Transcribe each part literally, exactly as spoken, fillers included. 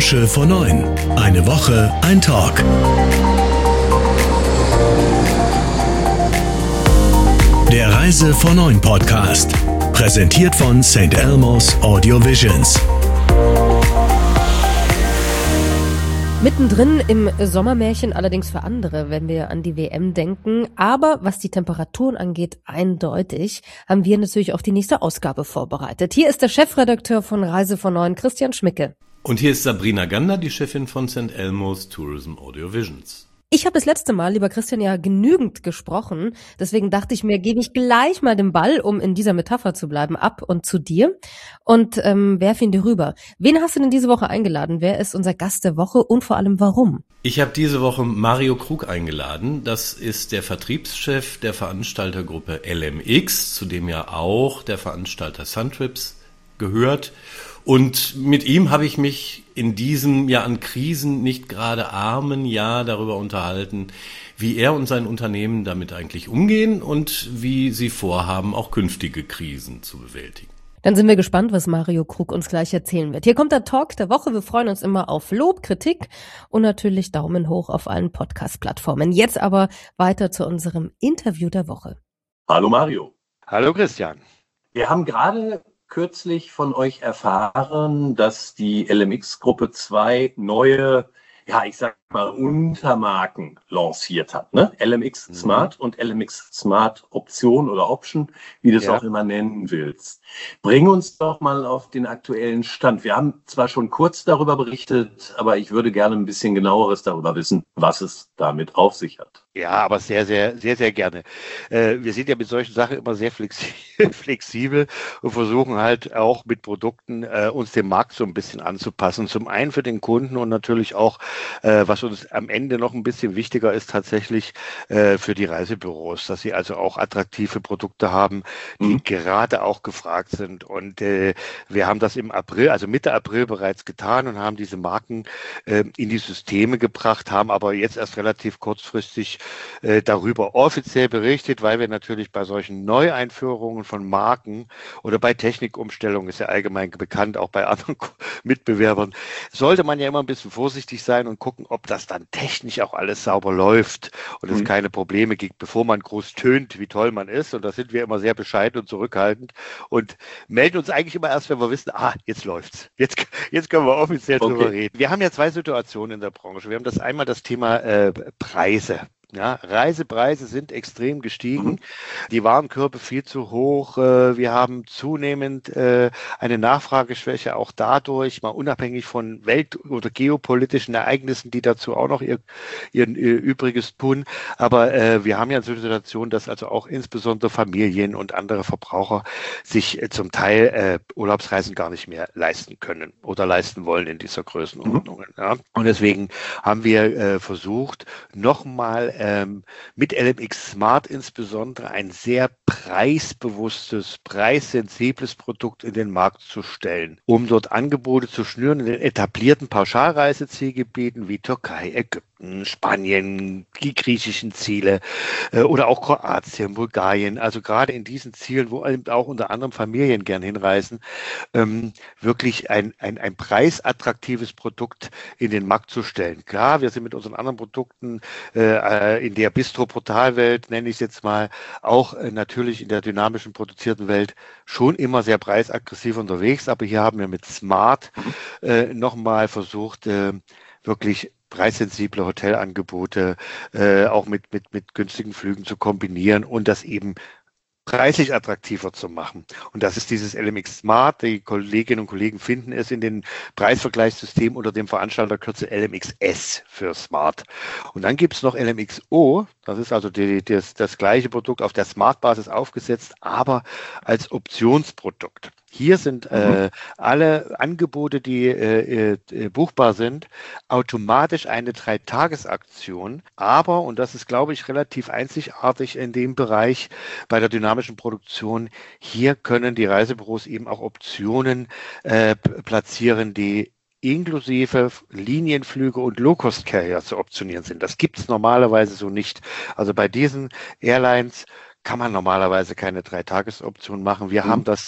Branche vor neun. Eine Woche, ein Talk. Der Reise vor neun Podcast. Präsentiert von Saint Elmo's Audio Visions. Mittendrin im Sommermärchen, allerdings für andere, wenn wir an die W M denken. Aber was die Temperaturen angeht, eindeutig, haben wir natürlich auch die nächste Ausgabe vorbereitet. Hier ist der Chefredakteur von Reise vor neun, Christian Schmicke. Und hier ist Sabrina Gander, die Chefin von Saint Elmo's Tourism Audio Visions. Ich habe das letzte Mal, lieber Christian, ja genügend gesprochen. Deswegen dachte ich mir, gebe ich gleich mal den Ball, um in dieser Metapher zu bleiben, ab und zu dir und ähm, werf ihn dir rüber. Wen hast du denn diese Woche eingeladen? Wer ist unser Gast der Woche und vor allem warum? Ich habe diese Woche Mario Krug eingeladen. Das ist der Vertriebschef der Veranstaltergruppe L M X, zu dem ja auch der Veranstalter Suntrips gehört. Und mit ihm habe ich mich in diesem ja an Krisen nicht gerade armen Jahr darüber unterhalten, wie er und sein Unternehmen damit eigentlich umgehen und wie sie vorhaben, auch künftige Krisen zu bewältigen. Dann sind wir gespannt, was Mario Krug uns gleich erzählen wird. Hier kommt der Talk der Woche. Wir freuen uns immer auf Lob, Kritik und natürlich Daumen hoch auf allen Podcast-Plattformen. Jetzt aber weiter zu unserem Interview der Woche. Hallo Mario. Hallo Christian. Wir haben gerade kürzlich von euch erfahren, dass die L M X-Gruppe zwei neue, ja, ich sag mal, Untermarken lanciert hat. Ne? L M X Smart mhm. und L M X Smart Option oder Option, wie du es ja. auch immer nennen willst. Bring uns doch mal auf den aktuellen Stand. Wir haben zwar schon kurz darüber berichtet, aber ich würde gerne ein bisschen genaueres darüber wissen, was es damit auf sich hat. Ja, aber sehr, sehr, sehr, sehr gerne. Äh, wir sind ja mit solchen Sachen immer sehr flexi- flexibel und versuchen halt auch mit Produkten äh, uns dem Markt so ein bisschen anzupassen. Zum einen für den Kunden und natürlich auch, äh, was uns am Ende noch ein bisschen wichtiger ist, tatsächlich äh, für die Reisebüros, dass sie also auch attraktive Produkte haben, die mhm. gerade auch gefragt sind. Und äh, wir haben das im April, also Mitte April bereits getan und haben diese Marken äh, in die Systeme gebracht, haben aber jetzt erst relativ kurzfristig darüber offiziell berichtet, weil wir natürlich bei solchen Neueinführungen von Marken oder bei Technikumstellungen, ist ja allgemein bekannt, auch bei anderen Mitbewerbern, sollte man ja immer ein bisschen vorsichtig sein und gucken, ob das dann technisch auch alles sauber läuft und es mhm. keine Probleme gibt, bevor man groß tönt, wie toll man ist. Und da sind wir immer sehr bescheiden und zurückhaltend und melden uns eigentlich immer erst, wenn wir wissen, ah, jetzt läuft's. Jetzt, jetzt können wir offiziell okay. drüber reden. Wir haben ja zwei Situationen in der Branche. Wir haben das einmal das Thema äh, Preise. Ja, Reisepreise sind extrem gestiegen, mhm. die Warenkörbe viel zu hoch. Wir haben zunehmend eine Nachfrageschwäche auch dadurch, mal unabhängig von welt- oder geopolitischen Ereignissen, die dazu auch noch ihr, ihr, ihr Übriges tun. Aber äh, wir haben ja eine Situation, dass also auch insbesondere Familien und andere Verbraucher sich äh, zum Teil äh, Urlaubsreisen gar nicht mehr leisten können oder leisten wollen in dieser Größenordnung. Mhm. Ja. Und deswegen haben wir äh, versucht, nochmal Ähm, mit L M X Smart insbesondere ein sehr preisbewusstes, preissensibles Produkt in den Markt zu stellen, um dort Angebote zu schnüren in den etablierten Pauschalreisezielgebieten wie Türkei, Ägypten, Spanien, die griechischen Ziele äh, oder auch Kroatien, Bulgarien, also gerade in diesen Zielen, wo auch unter anderem Familien gern hinreisen, ähm, wirklich ein, ein, ein preisattraktives Produkt in den Markt zu stellen. Klar, wir sind mit unseren anderen Produkten äh, in der Bistro-Portal-Welt, nenne ich es jetzt mal, auch äh, natürlich in der dynamischen produzierten Welt schon immer sehr preisaggressiv unterwegs, aber hier haben wir mit Smart äh, nochmal versucht, äh, wirklich preissensible Hotelangebote äh, auch mit, mit, mit günstigen Flügen zu kombinieren und das eben preislich attraktiver zu machen. Und das ist dieses L M X Smart. Die Kolleginnen und Kollegen finden es in den Preisvergleichssystemen unter dem Veranstalterkürzel L M X S für Smart. Und dann gibt es noch L M X O. Das ist also die, das, das gleiche Produkt auf der Smart-Basis aufgesetzt, aber als Optionsprodukt. Hier sind mhm. äh, alle Angebote, die äh, äh, buchbar sind, automatisch eine Dreitagesaktion. Aber, und das ist, glaube ich, relativ einzigartig in dem Bereich bei der dynamischen Produktion, hier können die Reisebüros eben auch Optionen äh, platzieren, die inklusive Linienflüge und Low-Cost-Carrier zu optionieren sind. Das gibt es normalerweise so nicht. Also bei diesen Airlines kann man normalerweise keine Dreitagesoption machen. Wir mhm. haben das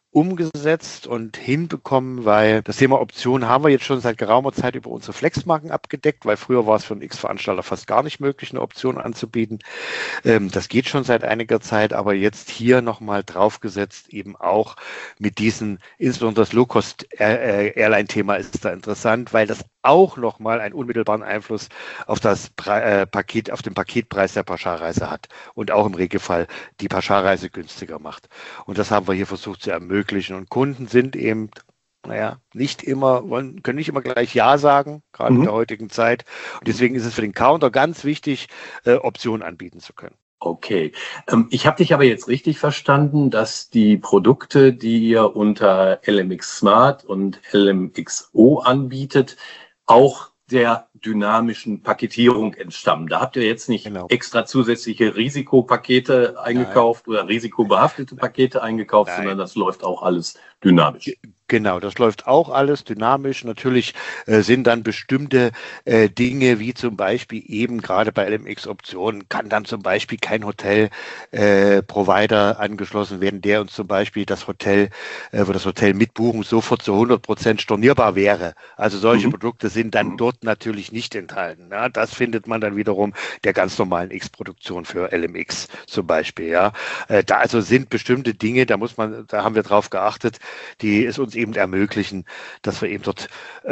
umgesetzt und hinbekommen, weil das Thema Optionen haben wir jetzt schon seit geraumer Zeit über unsere Flexmarken abgedeckt, weil früher war es für einen X-Veranstalter fast gar nicht möglich, eine Option anzubieten. Ähm, das geht schon seit einiger Zeit, aber jetzt hier nochmal draufgesetzt, eben auch mit diesen, insbesondere das Low-Cost-Airline-Thema ist da interessant, weil das auch nochmal einen unmittelbaren Einfluss auf das Pre- äh, Paket, auf den Paketpreis der Pauschalreise hat und auch im Regelfall die Pauschalreise günstiger macht. Und das haben wir hier versucht zu ermöglichen. Und Kunden sind eben, naja, nicht immer, wollen, können nicht immer gleich Ja sagen, gerade mhm. in der heutigen Zeit. Und deswegen ist es für den Counter ganz wichtig, äh, Optionen anbieten zu können. Okay. Ähm, ich habe dich aber jetzt richtig verstanden, dass die Produkte, die ihr unter L M X Smart und L M X O anbietet, auch der dynamischen Paketierung entstammen. Da habt ihr jetzt nicht genau. extra zusätzliche Risikopakete eingekauft Nein. oder risikobehaftete Pakete eingekauft, Nein. sondern das läuft auch alles dynamisch. Genau, das läuft auch alles dynamisch. Natürlich äh, sind dann bestimmte äh, Dinge, wie zum Beispiel eben gerade bei L M X-Optionen, kann dann zum Beispiel kein Hotel-Provider äh, angeschlossen werden, der uns zum Beispiel das Hotel, äh, wo das Hotel mit Buchung sofort zu hundert Prozent stornierbar wäre. Also solche mhm. Produkte sind dann mhm. dort natürlich nicht enthalten. Ja, das findet man dann wiederum der ganz normalen X-Produktion für L M X zum Beispiel. Ja, äh, da also sind bestimmte Dinge, da muss man, da haben wir drauf geachtet, die es uns eben ermöglichen, dass wir eben dort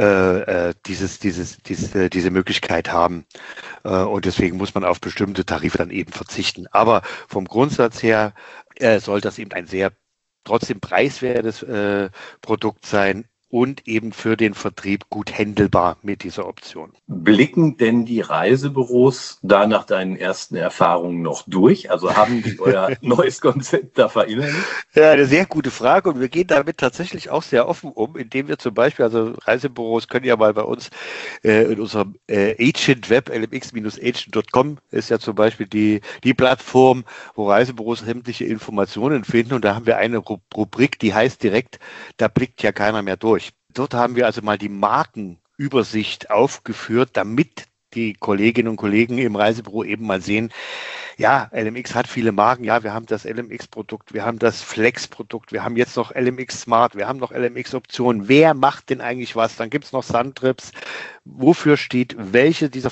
äh, dieses, dieses, diese, diese Möglichkeit haben. Äh, und deswegen muss man auf bestimmte Tarife dann eben verzichten. Aber vom Grundsatz her äh, soll das eben ein sehr trotzdem preiswertes äh, Produkt sein und eben für den Vertrieb gut händelbar mit dieser Option. Blicken denn die Reisebüros da nach deinen ersten Erfahrungen noch durch? Also haben die euer neues Konzept da verinnerlicht? Ja, eine sehr gute Frage und wir gehen damit tatsächlich auch sehr offen um, indem wir zum Beispiel, also Reisebüros können ja mal bei uns äh, in unserem äh, Agent Web, L M X Agent Punkt com ist ja zum Beispiel die, die Plattform, wo Reisebüros sämtliche Informationen finden und da haben wir eine Rubrik, die heißt direkt, da blickt ja keiner mehr durch. Dort haben wir also mal die Markenübersicht aufgeführt, damit die Kolleginnen und Kollegen im Reisebüro eben mal sehen, ja, L M X hat viele Marken, ja, wir haben das L M X-Produkt, wir haben das Flex-Produkt, wir haben jetzt noch L M X Smart, wir haben noch L M X-Optionen. Wer macht denn eigentlich was? Dann gibt es noch Suntrips. Wofür steht welche dieser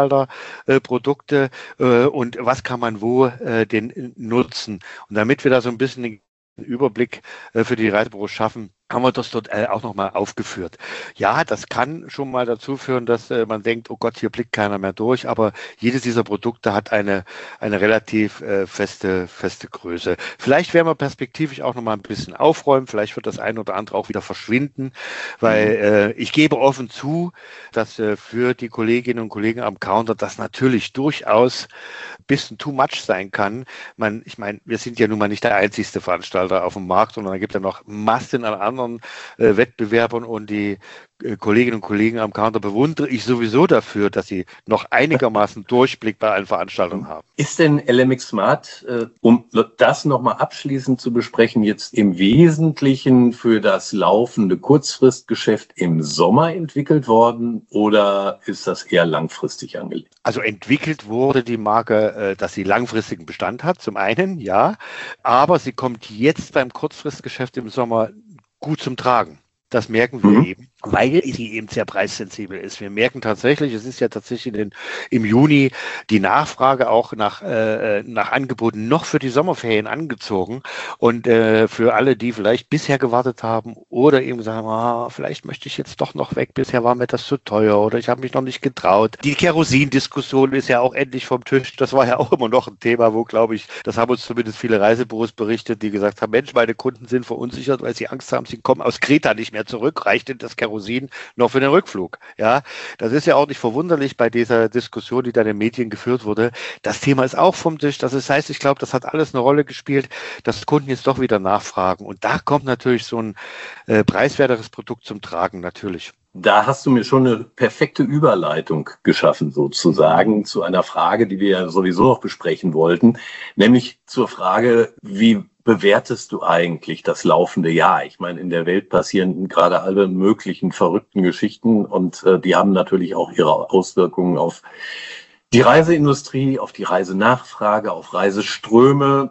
Veranstalterprodukte äh, äh, und was kann man wo äh, denn nutzen? Und damit wir da so ein bisschen den Überblick äh, für die Reisebüros schaffen, haben wir das dort äh, auch nochmal aufgeführt. Ja, das kann schon mal dazu führen, dass äh, man denkt, oh Gott, hier blickt keiner mehr durch, aber jedes dieser Produkte hat eine, eine relativ äh, feste, feste Größe. Vielleicht werden wir perspektivisch auch nochmal ein bisschen aufräumen, vielleicht wird das eine oder andere auch wieder verschwinden, weil äh, ich gebe offen zu, dass äh, für die Kolleginnen und Kollegen am Counter das natürlich durchaus ein bisschen too much sein kann. Man, ich meine, wir sind ja nun mal nicht der einzigste Veranstalter auf dem Markt, sondern da gibt es ja noch Massen an anderen Äh, Wettbewerbern und die äh, Kolleginnen und Kollegen am Counter bewundere ich sowieso dafür, dass sie noch einigermaßen Durchblick bei allen Veranstaltungen haben. Ist denn L M X Smart, äh, um das nochmal abschließend zu besprechen, jetzt im Wesentlichen für das laufende Kurzfristgeschäft im Sommer entwickelt worden oder ist das eher langfristig angelegt? Also entwickelt wurde die Marke, äh, dass sie langfristigen Bestand hat, zum einen, ja, aber sie kommt jetzt beim Kurzfristgeschäft im Sommer gut zum Tragen. Das merken wir mhm. eben, weil sie eben sehr preissensibel ist. Wir merken tatsächlich, es ist ja tatsächlich in den, im Juni die Nachfrage auch nach, äh, nach Angeboten noch für die Sommerferien angezogen. Und äh, für alle, die vielleicht bisher gewartet haben oder eben sagen, ah, vielleicht möchte ich jetzt doch noch weg, bisher war mir das zu teuer oder ich habe mich noch nicht getraut. Die Kerosin-Diskussion ist ja auch endlich vom Tisch. Das war ja auch immer noch ein Thema, wo, glaube ich, das haben uns zumindest viele Reisebüros berichtet, die gesagt haben, Mensch, meine Kunden sind verunsichert, weil sie Angst haben, sie kommen aus Kreta nicht mehr zurück, reicht denn das Kerosin noch für den Rückflug? Ja, das ist ja auch nicht verwunderlich bei dieser Diskussion, die da in den Medien geführt wurde. Das Thema ist auch vom Tisch. Das heißt, ich glaube, das hat alles eine Rolle gespielt, dass Kunden jetzt doch wieder nachfragen. Und da kommt natürlich so ein äh, preiswerteres Produkt zum Tragen, natürlich. Da hast du mir schon eine perfekte Überleitung geschaffen, sozusagen, zu einer Frage, die wir ja sowieso noch besprechen wollten, nämlich zur Frage, wie bewertest du eigentlich das laufende Jahr? Ich meine, in der Welt passieren gerade alle möglichen verrückten Geschichten und äh, die haben natürlich auch ihre Auswirkungen auf die Reiseindustrie, auf die Reisenachfrage, auf Reiseströme.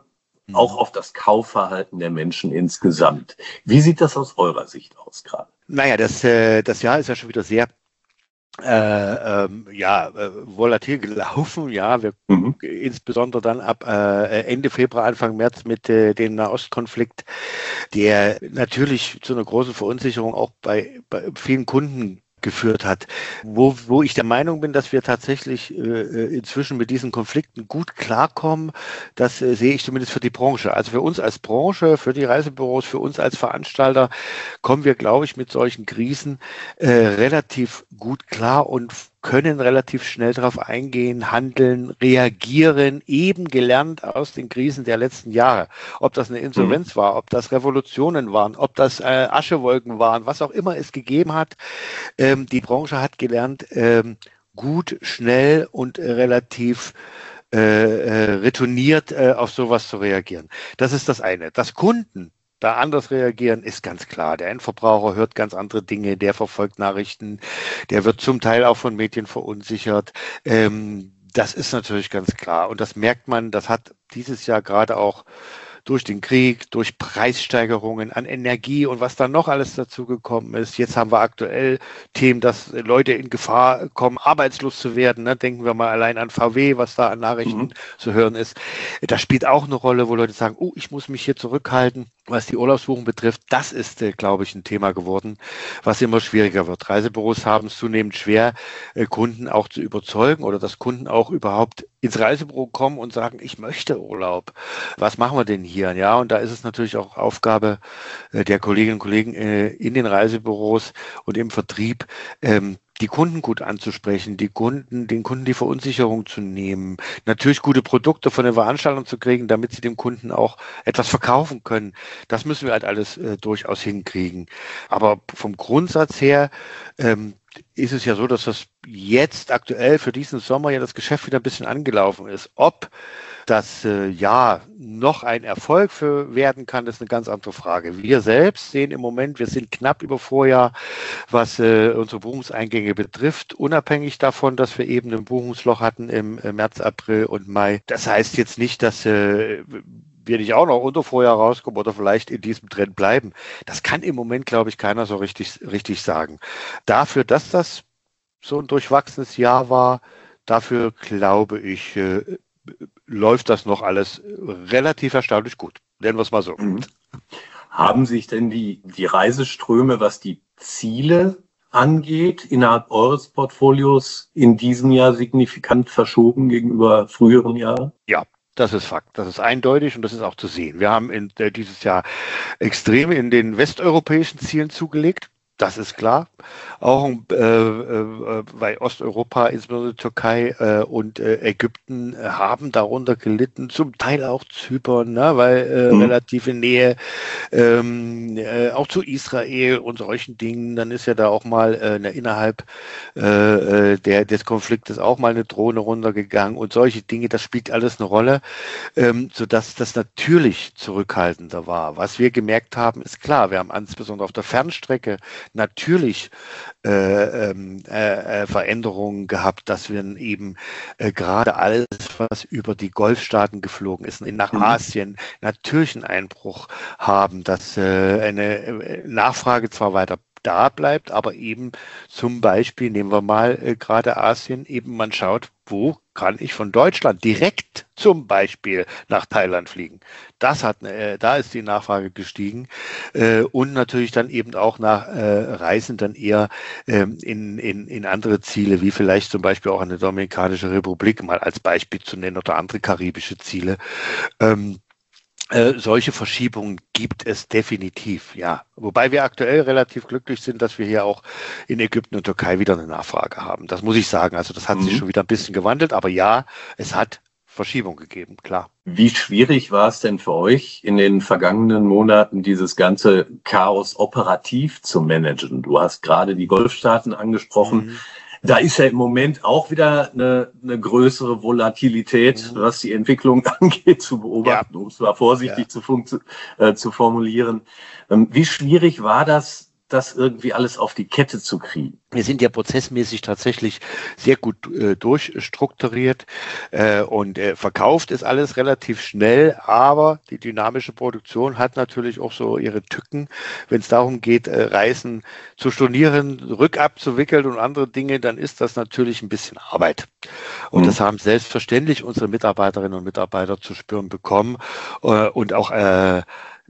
auch auf das Kaufverhalten der Menschen insgesamt. Wie sieht das aus eurer Sicht aus gerade? Naja, das, äh, das Jahr ist ja schon wieder sehr Äh, ähm, ja, äh, volatil gelaufen, ja, wir mhm. insbesondere dann ab äh, Ende Februar, Anfang März mit äh, dem Nahostkonflikt, der natürlich zu einer großen Verunsicherung auch bei, bei vielen Kunden geführt hat, wo, wo ich der Meinung bin, dass wir tatsächlich äh, inzwischen mit diesen Konflikten gut klarkommen. Das äh, sehe ich zumindest für die Branche. Also für uns als Branche, für die Reisebüros, für uns als Veranstalter kommen wir, glaube ich, mit solchen Krisen äh, relativ gut klar und können relativ schnell darauf eingehen, handeln, reagieren, eben gelernt aus den Krisen der letzten Jahre. Ob das eine Insolvenz mhm. war, ob das Revolutionen waren, ob das äh, Aschewolken waren, was auch immer es gegeben hat. Ähm, die Branche hat gelernt, ähm, gut, schnell und äh, relativ äh, äh, retourniert äh, auf sowas zu reagieren. Das ist das eine. Das Kunden da anders reagieren, ist ganz klar. Der Endverbraucher hört ganz andere Dinge, der verfolgt Nachrichten, der wird zum Teil auch von Medien verunsichert. Ähm, das ist natürlich ganz klar. Und das merkt man, das hat dieses Jahr gerade auch durch den Krieg, durch Preissteigerungen an Energie und was da noch alles dazugekommen ist. Jetzt haben wir aktuell Themen, dass Leute in Gefahr kommen, arbeitslos zu werden. Ne? Denken wir mal allein an V W, was da an Nachrichten mhm. zu hören ist. Das spielt auch eine Rolle, wo Leute sagen, oh, ich muss mich hier zurückhalten, was die Urlaubsbuchung betrifft. Das ist, äh, glaube ich, ein Thema geworden, was immer schwieriger wird. Reisebüros haben es zunehmend schwer, äh, Kunden auch zu überzeugen oder dass Kunden auch überhaupt ins Reisebüro kommen und sagen, ich möchte Urlaub. Was machen wir denn hier? Ja, und da ist es natürlich auch Aufgabe äh, der Kolleginnen und Kollegen äh, in den Reisebüros und im Vertrieb, ähm, die Kunden gut anzusprechen, die Kunden, den Kunden die Verunsicherung zu nehmen, natürlich gute Produkte von den Veranstaltern zu kriegen, damit sie dem Kunden auch etwas verkaufen können. Das müssen wir halt alles äh, durchaus hinkriegen. Aber vom Grundsatz her ähm, ist es ja so, dass das jetzt aktuell für diesen Sommer ja das Geschäft wieder ein bisschen angelaufen ist. Ob das äh, ja noch ein Erfolg für werden kann, ist eine ganz andere Frage. Wir selbst sehen im Moment, wir sind knapp über Vorjahr, was äh, unsere Buchungseingänge betrifft, unabhängig davon, dass wir eben ein Buchungsloch hatten im äh, März, April und Mai. Das heißt jetzt nicht, dass äh, wir nicht auch noch unter Vorjahr rauskommen oder vielleicht in diesem Trend bleiben. Das kann im Moment, glaube ich, keiner so richtig, richtig sagen. Dafür, dass das so ein durchwachsenes Jahr war, dafür glaube ich, äh, läuft das noch alles relativ erstaunlich gut. Nennen wir es mal so. Mhm. Haben sich denn die, die Reiseströme, was die Ziele angeht, innerhalb eures Portfolios in diesem Jahr signifikant verschoben gegenüber früheren Jahren? Ja. Das ist Fakt, das ist eindeutig und das ist auch zu sehen. Wir haben in, äh, dieses Jahr extrem in den westeuropäischen Zielen zugelegt. Das ist klar. Auch äh, äh, bei Osteuropa, insbesondere Türkei äh, und äh, Ägypten, äh, haben darunter gelitten, zum Teil auch Zypern, ne, weil äh, mhm. relative Nähe ähm, äh, auch zu Israel und solchen Dingen. Dann ist ja da auch mal äh, eine, innerhalb äh, der, des Konfliktes auch mal eine Drohne runtergegangen und solche Dinge. Das spielt alles eine Rolle, ähm, sodass das natürlich zurückhaltender war. Was wir gemerkt haben, ist klar, wir haben insbesondere auf der Fernstrecke natürlich äh, äh, äh, Veränderungen gehabt, dass wir eben äh, gerade alles, was über die Golfstaaten geflogen ist, nach mhm. Asien, natürlich einen Einbruch haben, dass äh, eine Nachfrage zwar weiter da bleibt, aber eben zum Beispiel, nehmen wir mal äh, gerade Asien, eben man schaut, wo kann ich von Deutschland direkt zum Beispiel nach Thailand fliegen. Das hat, äh, da ist die Nachfrage gestiegen äh, und natürlich dann eben auch nach äh, Reisen dann eher ähm, in, in, in andere Ziele, wie vielleicht zum Beispiel auch eine Dominikanische Republik, mal als Beispiel zu nennen, oder andere karibische Ziele. Ähm, Äh, solche Verschiebungen gibt es definitiv, ja. Wobei wir aktuell relativ glücklich sind, dass wir hier auch in Ägypten und Türkei wieder eine Nachfrage haben. Das muss ich sagen. Also das hat mhm. sich schon wieder ein bisschen gewandelt, aber ja, es hat Verschiebung gegeben, klar. Wie schwierig war es denn für euch in den vergangenen Monaten, dieses ganze Chaos operativ zu managen? Du hast gerade die Golfstaaten angesprochen. Mhm. Da ist ja im Moment auch wieder eine, eine größere Volatilität, mhm. was die Entwicklung angeht, zu beobachten, ja. um es mal vorsichtig ja. zu, funktio- äh, zu formulieren. Ähm, wie schwierig war das, das irgendwie alles auf die Kette zu kriegen? Wir sind ja prozessmäßig tatsächlich sehr gut äh, durchstrukturiert äh, und äh, verkauft ist alles relativ schnell, aber die dynamische Produktion hat natürlich auch so ihre Tücken. Wenn es darum geht, äh, Reisen zu stornieren, rückabzuwickeln und andere Dinge, dann ist das natürlich ein bisschen Arbeit. Und mhm. das haben selbstverständlich unsere Mitarbeiterinnen und Mitarbeiter zu spüren bekommen äh, und auch äh,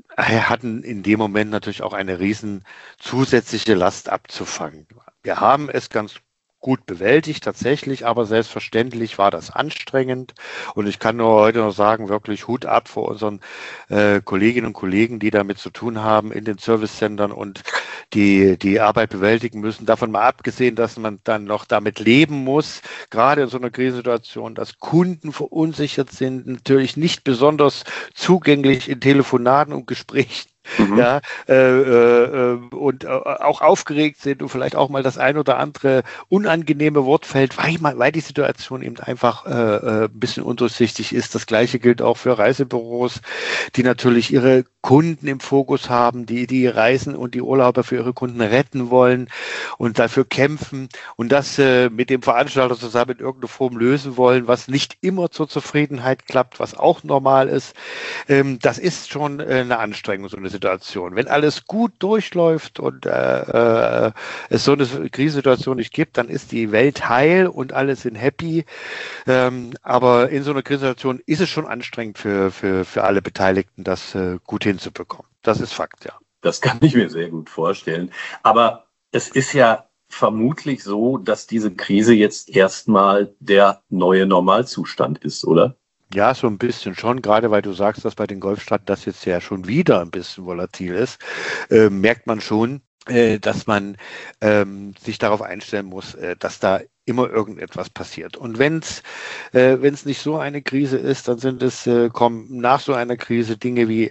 hatten in dem Moment natürlich auch eine riesen zusätzliche Last abzufangen. Wir haben es ganz gut bewältigt tatsächlich, aber selbstverständlich war das anstrengend und ich kann nur heute noch sagen, wirklich Hut ab vor unseren äh, Kolleginnen und Kollegen, die damit zu tun haben in den Servicecentern und die die Arbeit bewältigen müssen. Davon mal abgesehen, dass man dann noch damit leben muss, gerade in so einer Krisensituation, dass Kunden verunsichert sind, natürlich nicht besonders zugänglich in Telefonaten und Gesprächen. Mhm. Ja, äh, äh, und äh, auch aufgeregt sind und vielleicht auch mal das ein oder andere unangenehme Wort fällt, weil, man, weil die Situation eben einfach äh, ein bisschen undurchsichtig ist. Das Gleiche gilt auch für Reisebüros, die natürlich ihre Kunden im Fokus haben, die die Reisen und die Urlauber für ihre Kunden retten wollen und dafür kämpfen und das äh, mit dem Veranstalter zusammen in irgendeiner Form lösen wollen, was nicht immer zur Zufriedenheit klappt, was auch normal ist. Ähm, das ist schon äh, eine Anstrengung, so eine Situation. Wenn alles gut durchläuft und äh, äh, es so eine Krisensituation nicht gibt, dann ist die Welt heil und alle sind happy. Ähm, aber in so einer Krisensituation ist es schon anstrengend für, für, für alle Beteiligten, das äh, gut hinzubekommen. Das ist Fakt, ja. Das kann ich mir sehr gut vorstellen. Aber es ist ja vermutlich so, dass diese Krise jetzt erstmal der neue Normalzustand ist, oder? Ja, so ein bisschen schon, gerade weil du sagst, dass bei den Golfstaaten das jetzt ja schon wieder ein bisschen volatil ist, äh, merkt man schon, äh, dass man ähm, sich darauf einstellen muss, äh, dass da immer irgendetwas passiert. Und wenn es äh, wenn es nicht so eine Krise ist, dann sind es äh, kommen nach so einer Krise Dinge wie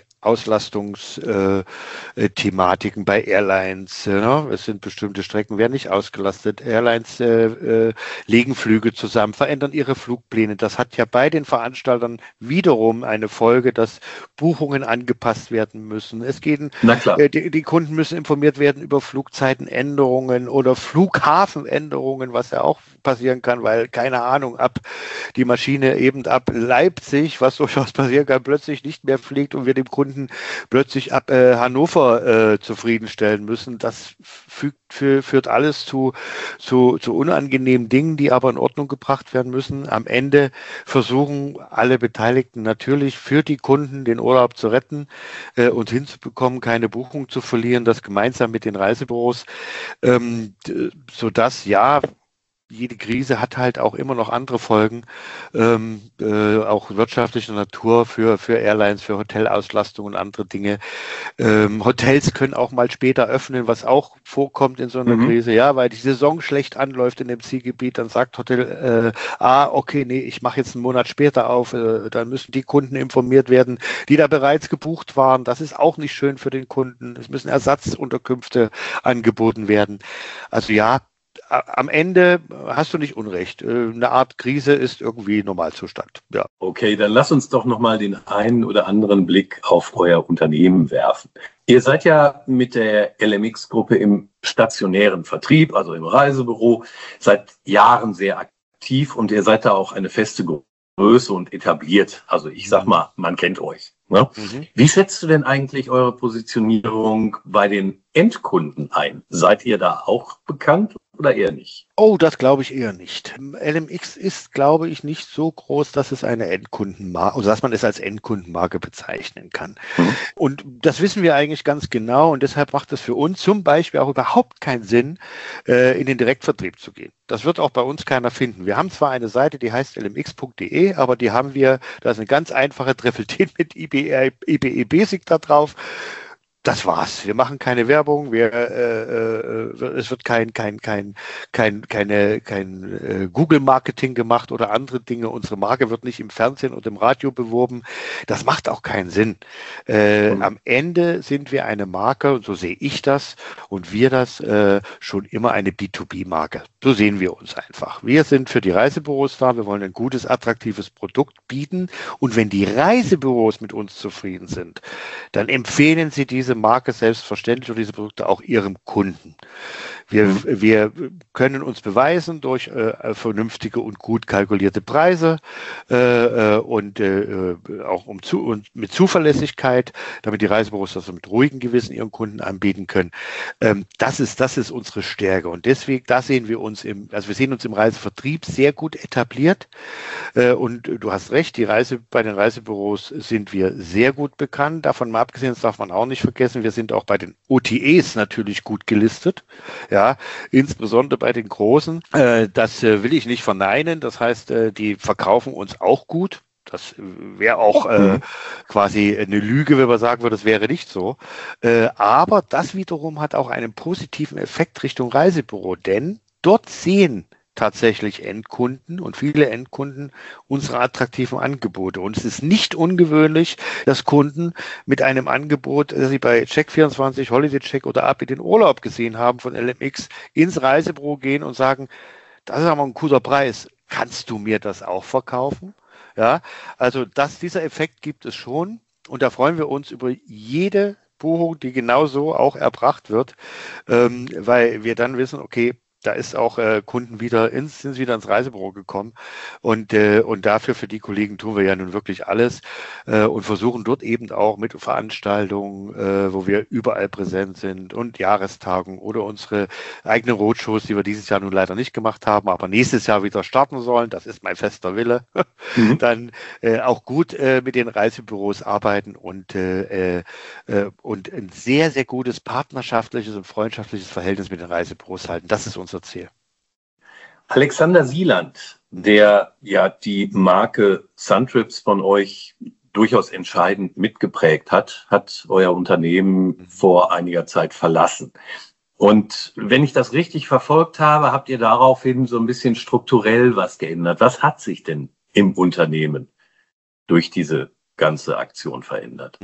Auslastungsthematiken äh, bei Airlines. Äh, ne? Es sind bestimmte Strecken, werden nicht ausgelastet. Airlines äh, äh, legen Flüge zusammen, verändern ihre Flugpläne. Das hat ja bei den Veranstaltern wiederum eine Folge, dass Buchungen angepasst werden müssen. Es geht, äh, die, die Kunden müssen informiert werden über Flugzeitenänderungen oder Flughafenänderungen, was ja auch passieren kann, weil, keine Ahnung, ab die Maschine eben ab Leipzig, was durchaus passieren kann, plötzlich nicht mehr fliegt und wir dem Kunden plötzlich ab äh, Hannover äh, zufriedenstellen müssen. Das fügt, für, führt alles zu, zu, zu unangenehmen Dingen, die aber in Ordnung gebracht werden müssen. Am Ende versuchen alle Beteiligten natürlich für die Kunden den Urlaub zu retten äh, und hinzubekommen, keine Buchung zu verlieren, das gemeinsam mit den Reisebüros, ähm, sodass ja, jede Krise hat halt auch immer noch andere Folgen, ähm, äh, auch wirtschaftlicher Natur für, für Airlines, für Hotelauslastung und andere Dinge. Ähm, Hotels können auch mal später öffnen, was auch vorkommt in so einer mhm. Krise, ja, weil die Saison schlecht anläuft in dem Zielgebiet, dann sagt Hotel äh, A, okay, nee, ich mache jetzt einen Monat später auf, äh, dann müssen die Kunden informiert werden, die da bereits gebucht waren. Das ist auch nicht schön für den Kunden. Es müssen Ersatzunterkünfte angeboten werden. Also ja, am Ende hast du nicht unrecht. Eine Art Krise ist irgendwie Normalzustand. Ja. Okay, dann lass uns doch nochmal den einen oder anderen Blick auf euer Unternehmen werfen. Ihr seid ja mit der L M X-Gruppe im stationären Vertrieb, also im Reisebüro, seit Jahren sehr aktiv und ihr seid da auch eine feste Größe und etabliert. Also ich sag mal, man kennt euch. Ne? Mhm. Wie schätzt du denn eigentlich eure Positionierung bei den Endkunden ein? Seid ihr da auch bekannt oder eher nicht? Oh, das glaube ich eher nicht. L M X ist, glaube ich, nicht so groß, dass es eine Endkundenmarke, also dass man es als Endkundenmarke bezeichnen kann. Mhm. Und das wissen wir eigentlich ganz genau und deshalb macht es für uns zum Beispiel auch überhaupt keinen Sinn, äh, in den Direktvertrieb zu gehen. Das wird auch bei uns keiner finden. Wir haben zwar eine Seite, die heißt l m x punkt d e, aber die haben wir, da ist eine ganz einfache Treffeltät mit I B E Basic da drauf. Das war's. Wir machen keine Werbung. Wir, äh, äh, es wird kein, kein, kein, kein, keine, kein äh, Google-Marketing gemacht oder andere Dinge. Unsere Marke wird nicht im Fernsehen und im Radio beworben. Das macht auch keinen Sinn. Äh, mhm. Am Ende sind wir eine Marke, und so sehe ich das und wir das, äh, schon immer eine B zwei B-Marke. So sehen wir uns einfach. Wir sind für die Reisebüros da. Wir wollen ein gutes, attraktives Produkt bieten. Und wenn die Reisebüros mit uns zufrieden sind, dann empfehlen sie diese Marke selbstverständlich oder diese Produkte auch ihrem Kunden. Wir, mhm. wir können uns beweisen durch äh, vernünftige und gut kalkulierte Preise äh, und äh, auch um zu, und mit Zuverlässigkeit, damit die Reisebüros das mit ruhigem Gewissen ihren Kunden anbieten können. Ähm, das ist, das ist unsere Stärke. Und deswegen, da sehen wir uns im, also wir sehen uns im Reisevertrieb sehr gut etabliert. Äh, und du hast recht, die Reise, bei den Reisebüros sind wir sehr gut bekannt. Davon mal abgesehen, das darf man auch nicht vergessen, wir sind auch bei den O T As natürlich gut gelistet. Ja, insbesondere bei den Großen. Äh, das äh, will ich nicht verneinen. Das heißt, äh, die verkaufen uns auch gut. Das wäre auch äh, quasi eine Lüge, wenn man sagen würde, das wäre nicht so. Äh, aber das wiederum hat auch einen positiven Effekt Richtung Reisebüro, denn dort sehen tatsächlich Endkunden und viele Endkunden unsere attraktiven Angebote. Und es ist nicht ungewöhnlich, dass Kunden mit einem Angebot, das sie bei Check vierundzwanzig, Holiday Check oder Ab in den Urlaub gesehen haben von L M X, ins Reisebüro gehen und sagen, das ist aber ein cooler Preis. Kannst du mir das auch verkaufen? Ja, also das, dieser Effekt gibt es schon. Und da freuen wir uns über jede Buchung, die genauso auch erbracht wird, ähm, weil wir dann wissen, okay, da ist auch äh, Kunden wieder ins, sind wieder ins Reisebüro gekommen und äh, und dafür für die Kollegen tun wir ja nun wirklich alles äh, und versuchen dort eben auch mit Veranstaltungen, äh, wo wir überall präsent sind und Jahrestagungen oder unsere eigenen Roadshows, die wir dieses Jahr nun leider nicht gemacht haben, aber nächstes Jahr wieder starten sollen. Das ist mein fester Wille. Mhm. Dann äh, auch gut äh, mit den Reisebüros arbeiten und äh, äh, und ein sehr sehr gutes partnerschaftliches und freundschaftliches Verhältnis mit den Reisebüros halten. Das ist unser Ziel. Alexander Sieland, der ja die Marke Suntrips von euch durchaus entscheidend mitgeprägt hat, hat euer Unternehmen vor einiger Zeit verlassen. Und wenn ich das richtig verfolgt habe, habt ihr daraufhin so ein bisschen strukturell was geändert. Was hat sich denn im Unternehmen durch diese ganze Aktion verändert?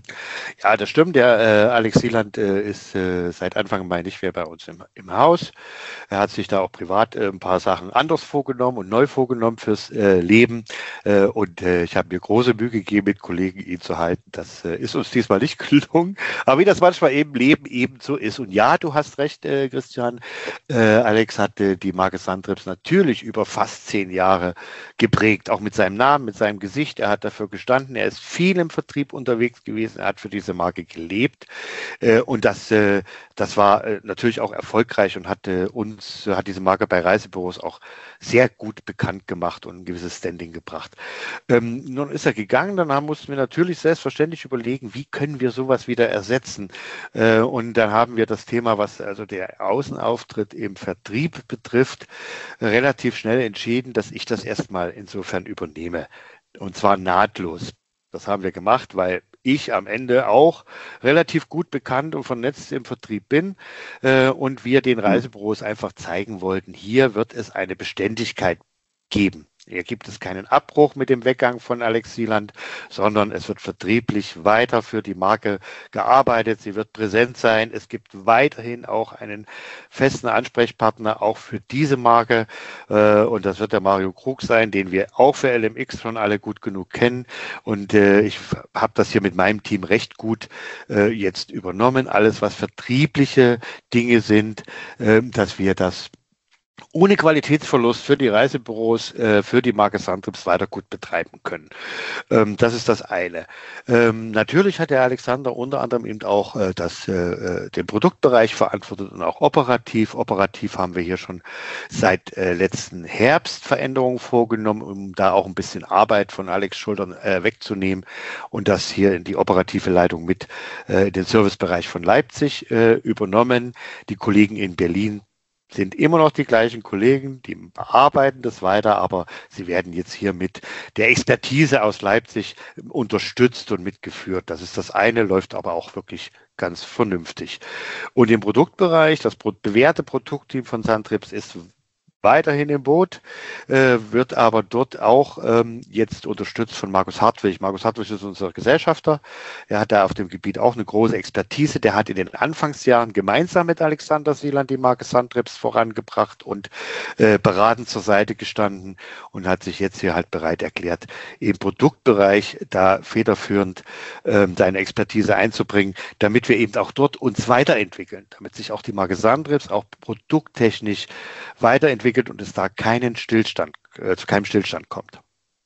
Ja, das stimmt. Der äh, Alex Sieland äh, ist äh, seit Anfang Mai nicht mehr bei uns im, im Haus. Er hat sich da auch privat äh, ein paar Sachen anders vorgenommen und neu vorgenommen fürs äh, Leben. Äh, und äh, ich habe mir große Mühe gegeben, mit Kollegen ihn zu halten. Das äh, ist uns diesmal nicht gelungen. Aber wie das manchmal eben Leben eben so ist. Und ja, du hast recht, äh, Christian. Äh, Alex hat äh, die Marke Suntrips natürlich über fast zehn Jahre geprägt. Auch mit seinem Namen, mit seinem Gesicht. Er hat dafür gestanden. Er ist viel im Vertrieb unterwegs gewesen, er hat für diese Marke gelebt äh, und das, äh, das war äh, natürlich auch erfolgreich und hat äh, uns, hat diese Marke bei Reisebüros auch sehr gut bekannt gemacht und ein gewisses Standing gebracht. Ähm, nun ist er gegangen, dann haben, mussten wir natürlich selbstverständlich überlegen, wie können wir sowas wieder ersetzen äh, und dann haben wir das Thema, was also der Außenauftritt im Vertrieb betrifft, relativ schnell entschieden, dass ich das erstmal insofern übernehme und zwar nahtlos. Das haben wir gemacht, weil ich am Ende auch relativ gut bekannt und vernetzt im Vertrieb bin äh, und wir den Reisebüros einfach zeigen wollten, hier wird es eine Beständigkeit geben. Hier gibt es keinen Abbruch mit dem Weggang von Alex Sieland, sondern es wird vertrieblich weiter für die Marke gearbeitet. Sie wird präsent sein. Es gibt weiterhin auch einen festen Ansprechpartner auch für diese Marke. Und das wird der Mario Krug sein, den wir auch für L M X schon alle gut genug kennen. Und ich habe das hier mit meinem Team recht gut jetzt übernommen. Alles, was vertriebliche Dinge sind, dass wir das ohne Qualitätsverlust für die Reisebüros, äh, für die Marke Suntrips weiter gut betreiben können. Ähm, das ist das eine. Ähm, natürlich hat der Alexander unter anderem eben auch äh, das, äh, den Produktbereich verantwortet und auch operativ. Operativ haben wir hier schon seit äh, letzten Herbst Veränderungen vorgenommen, um da auch ein bisschen Arbeit von Alex Schultern äh, wegzunehmen und das hier in die operative Leitung mit äh, in den Servicebereich von Leipzig äh, übernommen. Die Kollegen in Berlin sind immer noch die gleichen Kollegen, die bearbeiten das weiter, aber sie werden jetzt hier mit der Expertise aus Leipzig unterstützt und mitgeführt. Das ist das eine, läuft aber auch wirklich ganz vernünftig. Und im Produktbereich, das bewährte Produktteam von Suntrips ist weiterhin im Boot, äh, wird aber dort auch ähm, jetzt unterstützt von Markus Hartwig. Markus Hartwig ist unser Gesellschafter. Er hat da auf dem Gebiet auch eine große Expertise. Der hat in den Anfangsjahren gemeinsam mit Alexander Sieland die Marke Suntrips vorangebracht und äh, beratend zur Seite gestanden und hat sich jetzt hier halt bereit erklärt, im Produktbereich da federführend ähm, seine Expertise einzubringen, damit wir eben auch dort uns weiterentwickeln, damit sich auch die Marke Suntrips auch produkttechnisch weiterentwickelt und es da keinen Stillstand, äh, zu keinem Stillstand kommt.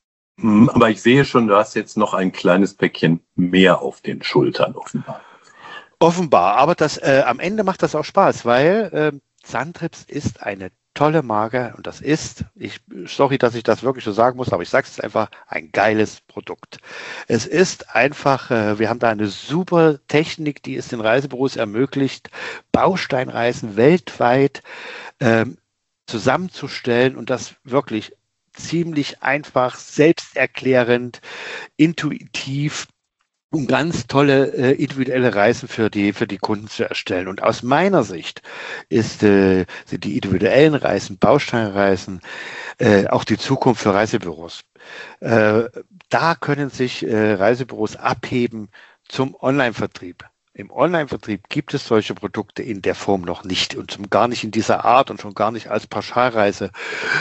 Aber ich sehe schon, du hast jetzt noch ein kleines Päckchen mehr auf den Schultern, offenbar. Offenbar, aber das äh, am Ende macht das auch Spaß, weil äh, Suntrips ist eine tolle Marke und das ist, ich sorry, dass ich das wirklich so sagen muss, aber ich sage es einfach, ein geiles Produkt. Es ist einfach, äh, wir haben da eine super Technik, die es den Reisebüros ermöglicht, Bausteinreisen weltweit ähm, zusammenzustellen und das wirklich ziemlich einfach, selbsterklärend, intuitiv und ganz tolle äh, individuelle Reisen für die für die Kunden zu erstellen. Und aus meiner Sicht ist äh, sind die individuellen Reisen, Bausteinreisen, äh, auch die Zukunft für Reisebüros. Äh, da können sich äh, Reisebüros abheben zum Online-Vertrieb. Im Online-Vertrieb gibt es solche Produkte in der Form noch nicht und zum, gar nicht in dieser Art und schon gar nicht als Pauschalreise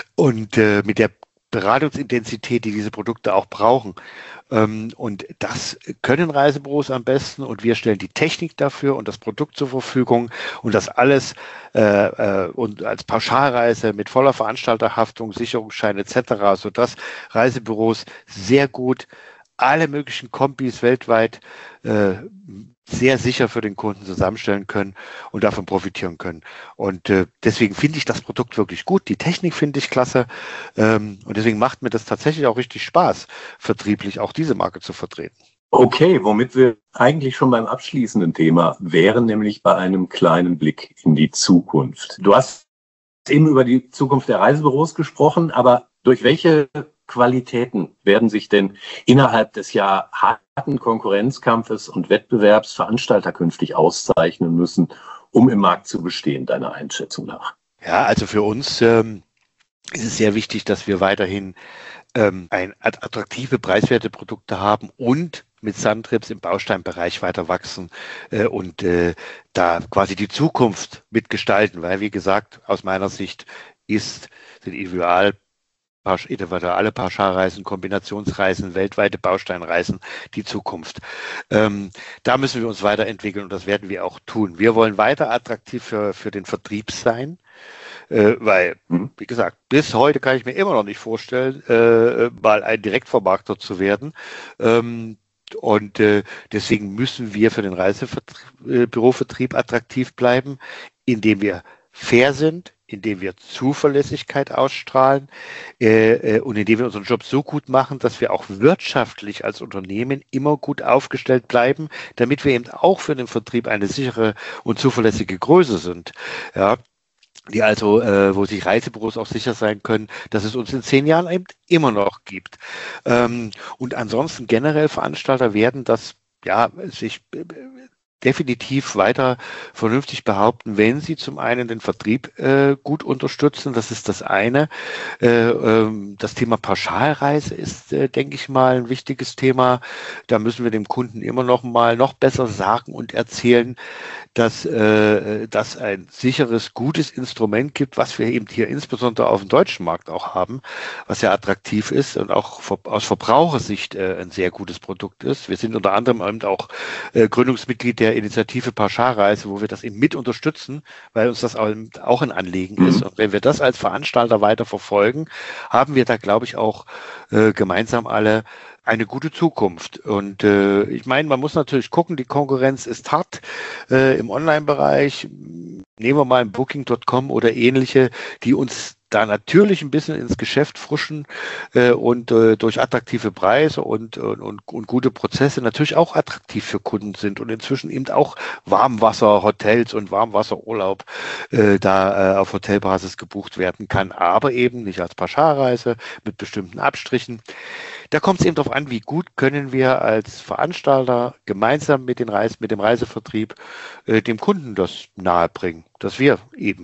und äh, mit der Beratungsintensität, die diese Produkte auch brauchen. Ähm, und das können Reisebüros am besten und wir stellen die Technik dafür und das Produkt zur Verfügung und das alles äh, äh, und als Pauschalreise mit voller Veranstalterhaftung, Sicherungsschein et cetera, sodass Reisebüros sehr gut alle möglichen Kombis weltweit äh, sehr sicher für den Kunden zusammenstellen können und davon profitieren können. Und äh, deswegen finde ich das Produkt wirklich gut. Die Technik finde ich klasse. Ähm, und deswegen macht mir das tatsächlich auch richtig Spaß, vertrieblich auch diese Marke zu vertreten. Okay, womit wir eigentlich schon beim abschließenden Thema wären, nämlich bei einem kleinen Blick in die Zukunft. Du hast eben über die Zukunft der Reisebüros gesprochen, aber durch welche Qualitäten werden sich denn innerhalb des ja harten Konkurrenzkampfes und Wettbewerbs Veranstalter künftig auszeichnen müssen, um im Markt zu bestehen, deiner Einschätzung nach? Ja, also für uns ähm, ist es sehr wichtig, dass wir weiterhin ähm, ein attraktive, preiswerte Produkte haben und mit Suntrips im Bausteinbereich weiter wachsen äh, und äh, da quasi die Zukunft mitgestalten, weil wie gesagt, aus meiner Sicht ist, sind Individual individuelle Pauschalreisen, Kombinationsreisen, weltweite Bausteinreisen die Zukunft. Ähm, da müssen wir uns weiterentwickeln und das werden wir auch tun. Wir wollen weiter attraktiv für, für den Vertrieb sein, äh, weil, wie gesagt, bis heute kann ich mir immer noch nicht vorstellen, äh, mal ein Direktvermarkter zu werden. Ähm, Und äh, deswegen müssen wir für den Reisebürovertrieb attraktiv bleiben, indem wir fair sind, indem wir Zuverlässigkeit ausstrahlen äh, äh, und indem wir unseren Job so gut machen, dass wir auch wirtschaftlich als Unternehmen immer gut aufgestellt bleiben, damit wir eben auch für den Vertrieb eine sichere und zuverlässige Größe sind. Ja. Die also, äh, wo sich Reisebüros auch sicher sein können, dass es uns in zehn Jahren eben immer noch gibt. Ähm, und ansonsten generell Veranstalter werden das, ja, sich äh, definitiv weiter vernünftig behaupten, wenn sie zum einen den Vertrieb äh, gut unterstützen. Das ist das eine. Äh, ähm, das Thema Pauschalreise ist, äh, denke ich mal, ein wichtiges Thema. Da müssen wir dem Kunden immer noch mal noch besser sagen und erzählen, dass äh, das ein sicheres, gutes Instrument gibt, was wir eben hier insbesondere auf dem deutschen Markt auch haben, was ja attraktiv ist und auch aus Verbrauchersicht äh, ein sehr gutes Produkt ist. Wir sind unter anderem eben auch äh, Gründungsmitglied der Initiative Pauschalreise, wo wir das eben mit unterstützen, weil uns das auch ein Anliegen ist. Und wenn wir das als Veranstalter weiter verfolgen, haben wir da, glaube ich, auch äh, gemeinsam alle eine gute Zukunft. Und äh, ich meine, man muss natürlich gucken, die Konkurrenz ist hart äh, im Online-Bereich. Nehmen wir mal ein Booking Punkt com oder ähnliche, die uns da natürlich ein bisschen ins Geschäft frischen äh, und äh, durch attraktive Preise und, und, und gute Prozesse natürlich auch attraktiv für Kunden sind und inzwischen eben auch Warmwasser-Hotels und Warmwasserurlaub äh, da äh, auf Hotelbasis gebucht werden kann, aber eben nicht als Pauschalreise mit bestimmten Abstrichen. Da kommt es eben darauf an, wie gut können wir als Veranstalter gemeinsam mit, den Reis, mit dem Reisevertrieb äh, dem Kunden das nahebringen, dass wir eben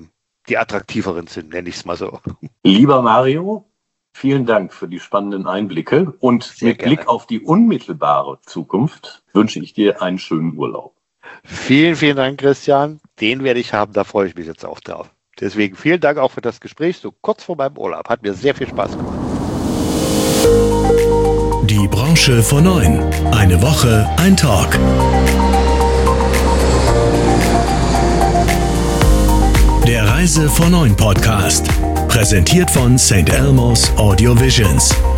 die attraktiveren sind, nenne ich es mal so. Lieber Mario, vielen Dank für die spannenden Einblicke und Sehr mit gerne. Blick auf die unmittelbare Zukunft wünsche ich dir einen schönen Urlaub. Vielen, vielen Dank, Christian. Den werde ich haben, da freue ich mich jetzt auch drauf. Deswegen vielen Dank auch für das Gespräch, so kurz vor meinem Urlaub. Hat mir sehr viel Spaß gemacht. Die Branche vor neun. Eine Woche, ein Talk. Der Reise vor neun Podcast. Präsentiert von Saint Elmo's Audio Visions.